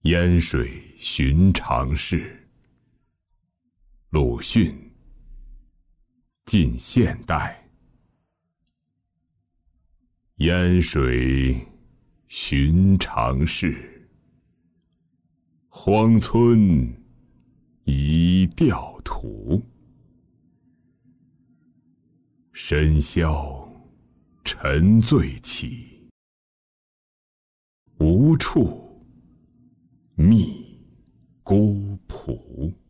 烟水寻常事。鲁迅，近现代。烟水寻常事，荒村一调图。深宵沉醉起，无处觅孤蒲。